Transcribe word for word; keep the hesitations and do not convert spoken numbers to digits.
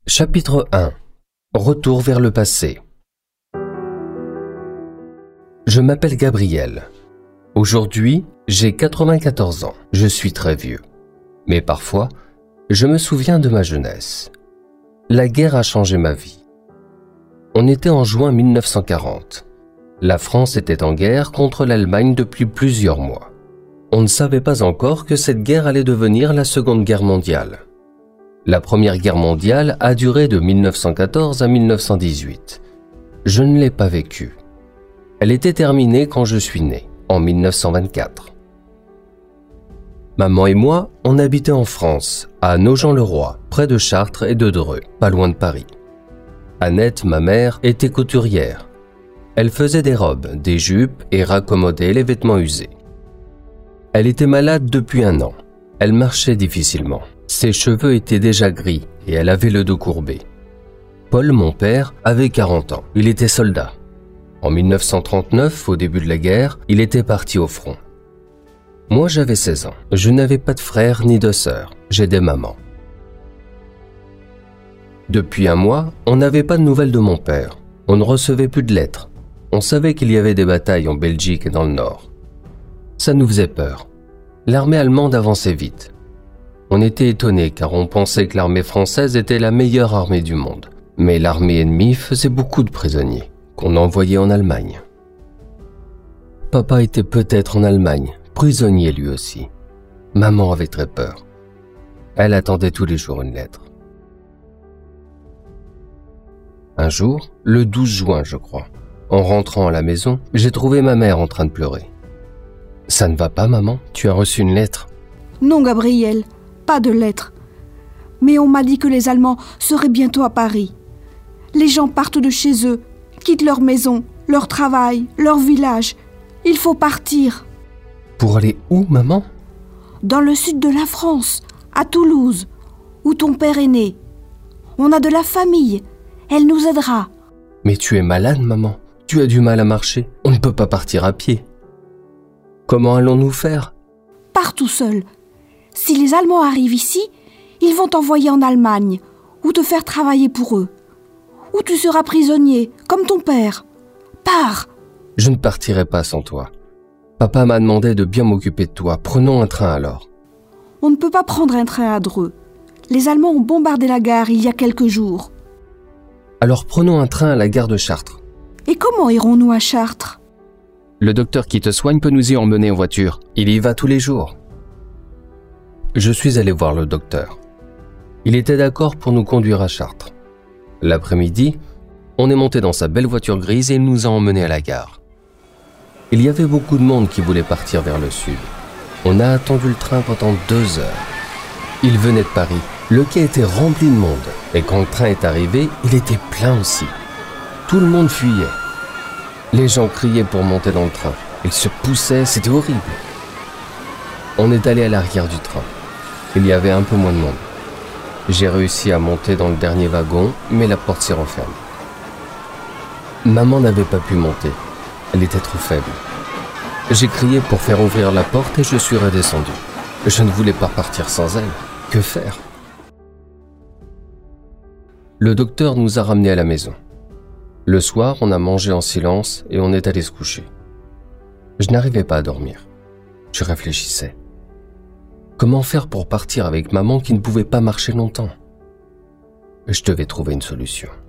Chapitre un. Retour vers le passé. Je m'appelle Gabriel. Aujourd'hui, j'ai quatre-vingt-quatorze ans. Je suis très vieux. Mais parfois, je me souviens de ma jeunesse. La guerre a changé ma vie. On était en juin mille neuf cent quarante. La France était en guerre contre l'Allemagne depuis plusieurs mois. On ne savait pas encore que cette guerre allait devenir la Seconde Guerre mondiale. La Première Guerre mondiale a duré de mille neuf cent quatorze à mille neuf cent dix-huit. Je ne l'ai pas vécue. Elle était terminée quand je suis né, en mille neuf cent vingt-quatre. Maman et moi, on habitait en France, à Nogent-le-Roi, près de Chartres et de Dreux, pas loin de Paris. Annette, ma mère, était couturière. Elle faisait des robes, des jupes et raccommodait les vêtements usés. Elle était malade depuis un an. Elle marchait difficilement. Ses cheveux étaient déjà gris et elle avait le dos courbé. Paul, mon père, avait quarante ans. Il était soldat. En mille neuf cent trente-neuf, au début de la guerre, il était parti au front. Moi, j'avais seize ans. Je n'avais pas de frère ni de sœur. J'aidais maman. Depuis un mois, on n'avait pas de nouvelles de mon père. On ne recevait plus de lettres. On savait qu'il y avait des batailles en Belgique et dans le Nord. Ça nous faisait peur. L'armée allemande avançait vite. On était étonnés car on pensait que l'armée française était la meilleure armée du monde. Mais l'armée ennemie faisait beaucoup de prisonniers, qu'on envoyait en Allemagne. Papa était peut-être en Allemagne, prisonnier lui aussi. Maman avait très peur. Elle attendait tous les jours une lettre. Un jour, le douze juin je crois, en rentrant à la maison, j'ai trouvé ma mère en train de pleurer. « Ça ne va pas, maman? Tu as reçu une lettre ?» ?»« Non, Gabriel, pas de lettre. Mais on m'a dit que les Allemands seraient bientôt à Paris. Les gens partent de chez eux, quittent leur maison, leur travail, leur village. Il faut partir. »« Pour aller où, maman ?»« Dans le sud de la France, à Toulouse, où ton père est né. On a de la famille. Elle nous aidera. »« Mais tu es malade, maman. Tu as du mal à marcher. On ne peut pas partir à pied. » « Comment allons-nous faire ?»« Pars tout seul. Si les Allemands arrivent ici, ils vont t'envoyer en Allemagne ou te faire travailler pour eux. Ou tu seras prisonnier, comme ton père. Pars !»« Je ne partirai pas sans toi. Papa m'a demandé de bien m'occuper de toi. Prenons un train alors. »« On ne peut pas prendre un train à Dreux. Les Allemands ont bombardé la gare il y a quelques jours. »« Alors prenons un train à la gare de Chartres. »« Et comment irons-nous à Chartres ?»« Le docteur qui te soigne peut nous y emmener en voiture. Il y va tous les jours. » Je suis allé voir le docteur. Il était d'accord pour nous conduire à Chartres. L'après-midi, on est monté dans sa belle voiture grise et il nous a emmenés à la gare. Il y avait beaucoup de monde qui voulait partir vers le sud. On a attendu le train pendant deux heures. Il venait de Paris. Le quai était rempli de monde. Et quand le train est arrivé, il était plein aussi. Tout le monde fuyait. Les gens criaient pour monter dans le train. Ils se poussaient, c'était horrible. On est allé à l'arrière du train. Il y avait un peu moins de monde. J'ai réussi à monter dans le dernier wagon, mais la porte s'est refermée. Maman n'avait pas pu monter. Elle était trop faible. J'ai crié pour faire ouvrir la porte et je suis redescendu. Je ne voulais pas partir sans elle. Que faire ? Le docteur nous a ramenés à la maison. Le soir, on a mangé en silence et on est allé se coucher. Je n'arrivais pas à dormir. Je réfléchissais. Comment faire pour partir avec maman qui ne pouvait pas marcher longtemps ? Je devais trouver une solution.